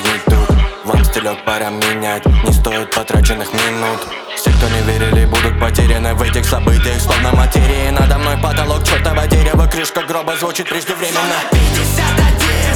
нагнетут. Вам стилек пора менять, не стоит потраченных минут. Все, кто не верили, будут потеряны в этих событиях, словно материи. Надо мной потолок, чертово дерево, крышка гроба звучит преждевременно. 51